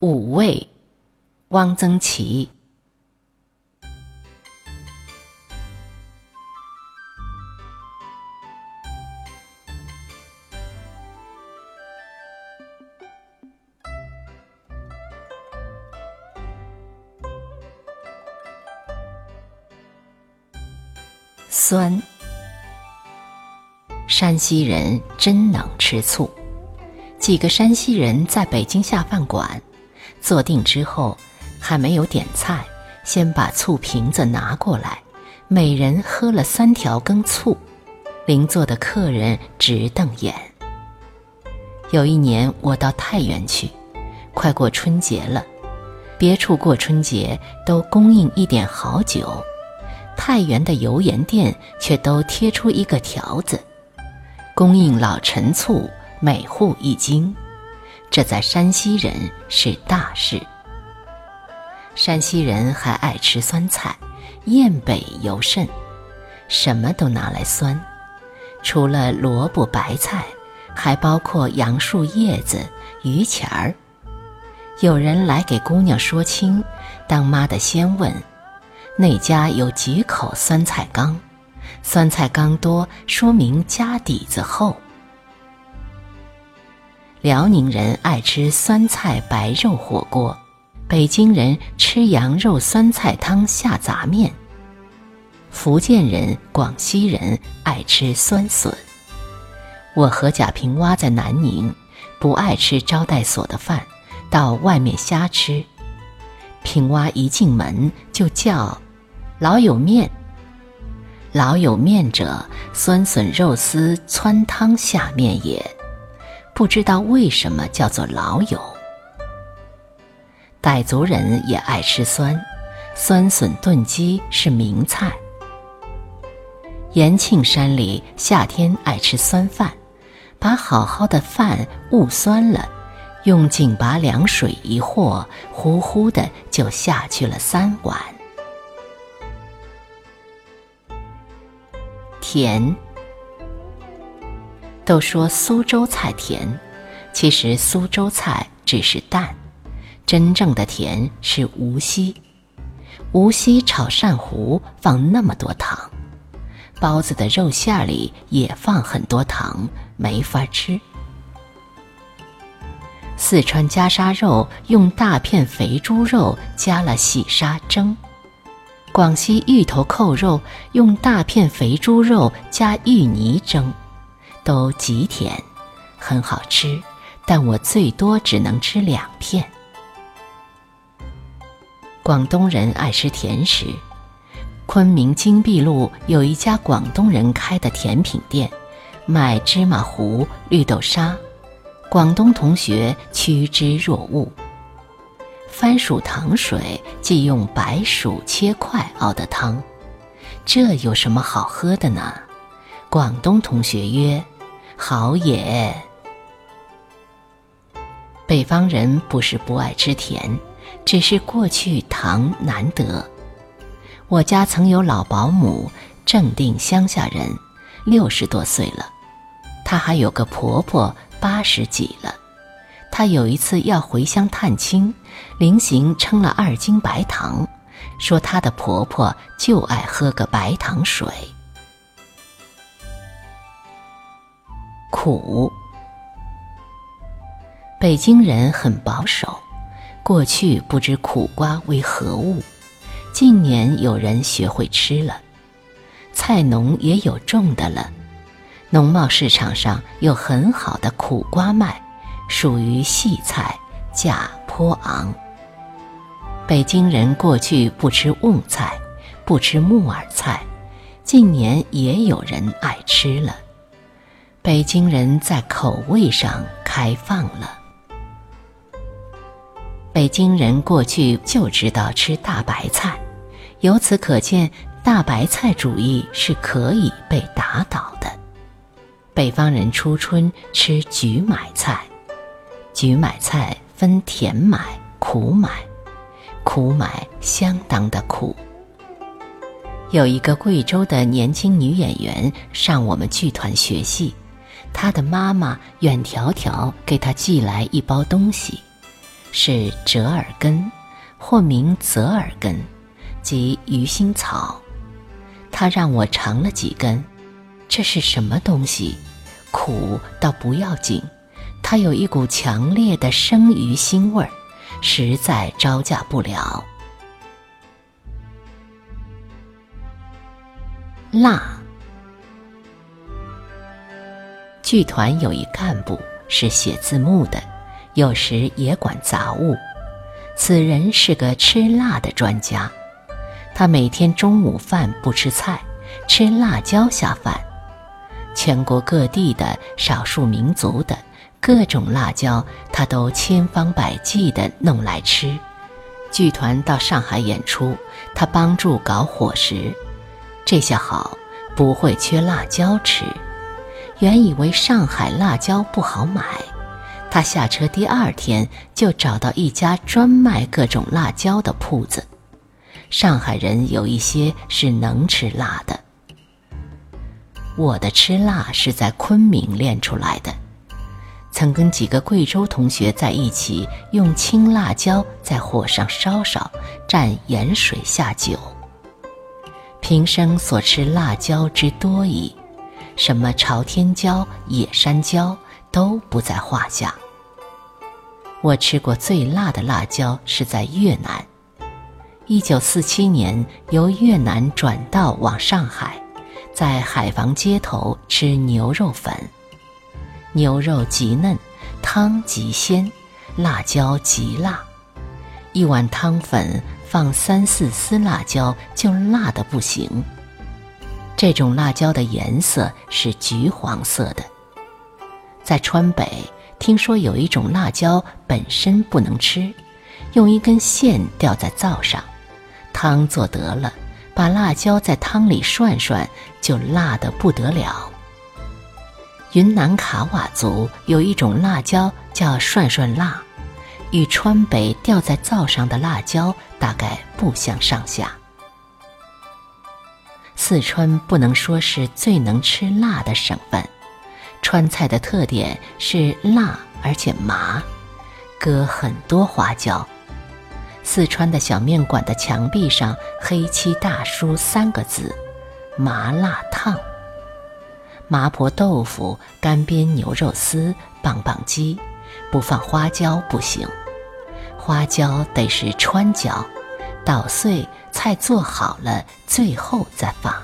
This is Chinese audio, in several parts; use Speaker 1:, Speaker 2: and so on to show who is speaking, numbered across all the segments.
Speaker 1: 五味，汪曾祺。酸。山西人真能吃醋。几个山西人在北京下饭馆，坐定之后还没有点菜，先把醋瓶子拿过来，每人喝了3条羹醋，邻座的客人直瞪眼。有一年我到太原去，快过春节了，别处过春节都供应一点好酒，太原的油盐店却都贴出一个条子，供应老陈醋，每户1斤，这在山西人是大事。山西人还爱吃酸菜，雁北尤甚，什么都拿来酸，除了萝卜白菜，还包括杨树叶子、榆钱儿。有人来给姑娘说亲，当妈的先问那家有几口酸菜缸，酸菜缸多说明家底子厚。辽宁人爱吃酸菜白肉火锅，北京人吃羊肉酸菜汤下杂面，福建人、广西人爱吃酸笋。我和贾平凹在南宁，不爱吃招待所的饭，到外面瞎吃。平凹一进门就叫老有面，老有面者，酸笋肉丝汆汤下面也，不知道为什么叫做老有。傣族人也爱吃酸，酸笋炖鸡是名菜。延庆山里夏天爱吃酸饭，把好好的饭焐酸了，用井拔凉水一和，呼呼的就下去了3碗。甜。都说苏州菜甜，其实苏州菜只是淡，真正的甜是无锡。无锡炒鳝糊放那么多糖，包子的肉馅里也放很多糖，没法吃。四川夹沙肉用大片肥猪肉加了细沙蒸，广西芋头扣肉用大片肥猪肉加芋泥蒸，都极甜，很好吃，但我最多只能吃2片。广东人爱吃甜食，昆明金碧路有一家广东人开的甜品店，卖芝麻糊、绿豆沙，广东同学趋之若鹜。番薯糖水即用白薯切块熬的汤，这有什么好喝的呢？广东同学曰：好也。北方人不是不爱吃甜，只是过去糖难得。我家曾有老保姆，正定乡下人，60多岁了，她还有个婆婆80几了。她有一次要回乡探亲，临行称了2斤白糖，说她的婆婆就爱喝个白糖水。苦。北京人很保守，过去不知苦瓜为何物，近年有人学会吃了，菜农也有种的了，农贸市场上有很好的苦瓜卖，属于细菜，价颇昂。北京人过去不吃瓮菜，不吃木耳菜，近年也有人爱吃了。北京人在口味上开放了。北京人过去就知道吃大白菜，由此可见大白菜主义是可以被打倒的。北方人初春吃菊买菜，菊买菜分甜买、苦买，苦买相当的苦。有一个贵州的年轻女演员上我们剧团学戏，她的妈妈远迢迢给她寄来一包东西， 是折耳根，或名泽耳根，即鱼腥草。他让我尝了几根，这是什么东西？苦倒不要紧，它有一股强烈的生鱼腥味儿，实在招架不了。辣。剧团有一干部是写字幕的，有时也管杂物。此人是个吃辣的专家，他每天中午饭不吃菜，吃辣椒下饭。全国各地的少数民族的各种辣椒，他都千方百计地弄来吃。剧团到上海演出，他帮助搞伙食，这下好，不会缺辣椒吃。原以为上海辣椒不好买，他下车第2天就找到一家专卖各种辣椒的铺子。上海人有一些是能吃辣的。我的吃辣是在昆明练出来的，曾跟几个贵州同学在一起，用青辣椒在火上烧，蘸盐水下酒。平生所吃辣椒之多矣，什么朝天椒、野山椒都不在话下。我吃过最辣的辣椒是在越南。1947年由越南转道往上海，在海防街头吃牛肉粉。牛肉极嫩，汤极鲜，辣椒极辣。一碗汤粉放3、4丝辣椒就辣得不行。这种辣椒的颜色是橘黄色的。在川北，听说有一种辣椒本身不能吃，用一根线吊在灶上，汤做得了，把辣椒在汤里涮涮，就辣得不得了。云南卡瓦族有一种辣椒叫涮涮辣，与川北吊在灶上的辣椒大概不相上下。四川不能说是最能吃辣的省份，川菜的特点是辣而且麻，搁很多花椒。四川的小面馆的墙壁上黑漆大书3个字：麻辣烫。麻婆豆腐、干煸牛肉丝、棒棒鸡，不放花椒不行。花椒得是川椒，捣碎，菜做好了，最后再放。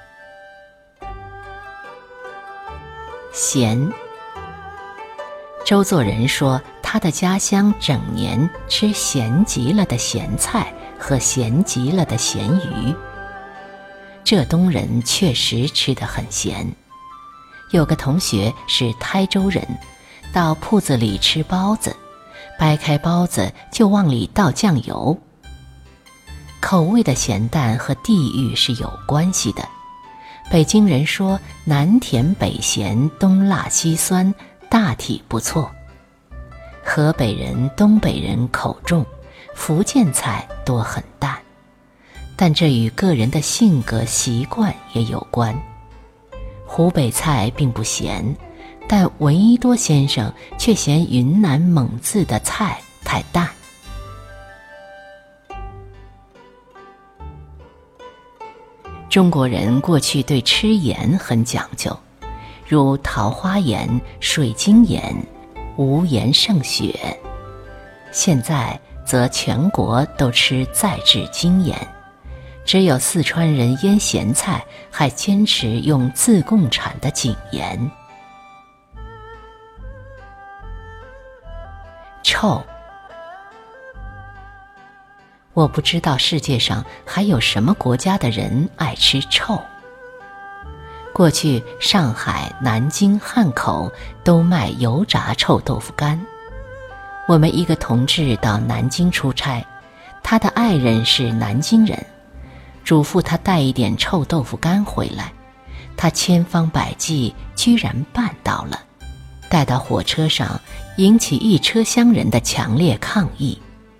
Speaker 1: 咸。周作人说，他的家乡整年吃咸极了的咸菜和咸极了的咸鱼。浙东人确实吃得很咸。有个同学是台州人，到铺子里吃包子，掰开包子就往里倒酱油。口味的咸淡和地域是有关系的。北京人说南甜北咸，东辣西酸，大体不错。河北人、东北人口重，福建菜多很淡，但这与个人的性格习惯也有关。湖北菜并不咸，但闻一多先生却嫌云南蒙自的菜太淡。中国人过去对吃盐很讲究，如桃花盐、水晶盐、无盐胜雪。现在则全国都吃再制精盐，只有四川人腌咸菜还坚持用自贡产的井盐。臭。我不知道世界上还有什么国家的人爱吃臭。过去上海、南京、汉口都卖油炸臭豆腐干。我们一个同志到南京出差，他的爱人是南京人，嘱咐他带一点臭豆腐干回来，他千方百计居然办到了，带到火车上引起一车厢人的强烈抗议。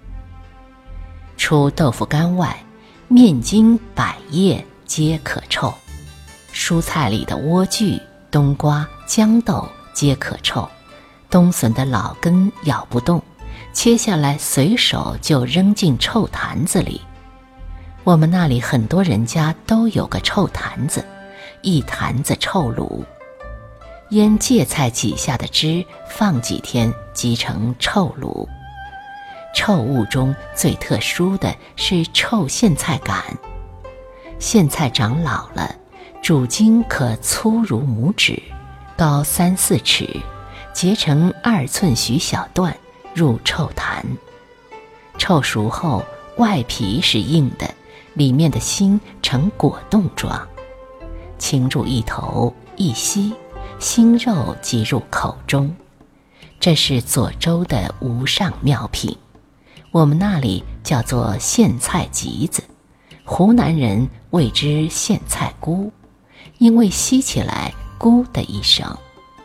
Speaker 1: 除豆腐干外，面筋、百叶皆可臭，蔬菜里的莴苣、冬瓜、豇豆皆可臭，冬笋的老根咬不动， 切下来随手就扔进臭坛子里。我们那里很多人家都有个臭坛子，一坛子臭卤，腌芥菜挤下的汁放几天即成臭卤。臭物中最特殊的是臭苋菜杆。苋菜长老了，主茎可粗如拇指，高3-4尺，截成2寸许小段，入臭坛。臭熟后，外皮是硬的，里面的心呈果冻状。轻注一头，一吸，心肉即入口中。这是左州的无上妙品，我们那里叫做苋菜集子，湖南人谓之苋菜菇，因为吸起来咕的一声。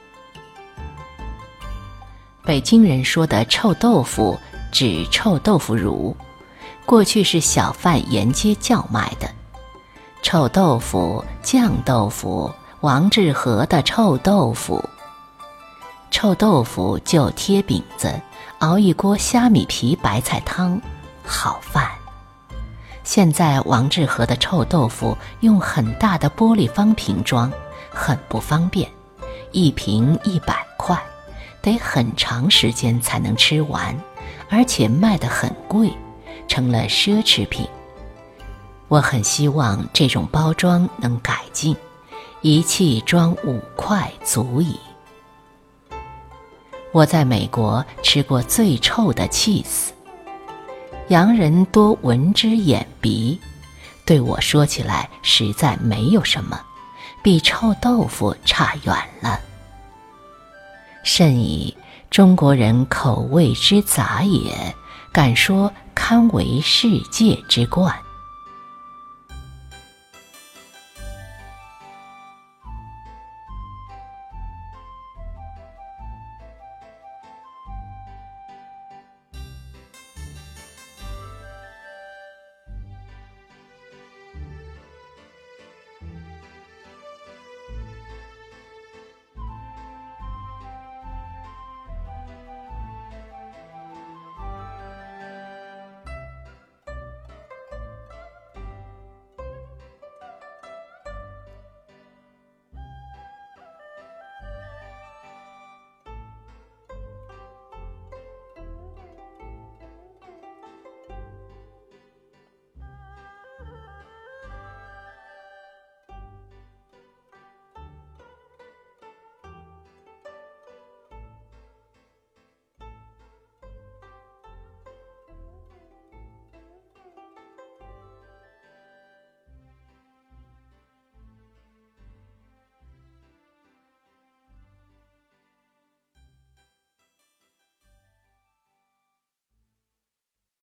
Speaker 1: 北京人说的臭豆腐指臭豆腐乳，过去是小贩沿街叫卖的。臭豆腐、酱豆腐、王致和的臭豆腐。臭豆腐就贴饼子，熬一锅虾米皮白菜汤，好饭。现在王致和的臭豆腐用很大的玻璃方瓶装，很不方便，一瓶100块，得很长时间才能吃完，而且卖得很贵，成了奢侈品。我很希望这种包装能改进，一气装5块足矣。我在美国吃过最臭的cheese，洋人多闻之眼鼻，对我说起来实在没有什么，比臭豆腐差远了。甚以中国人口味之杂也，敢说堪为世界之冠。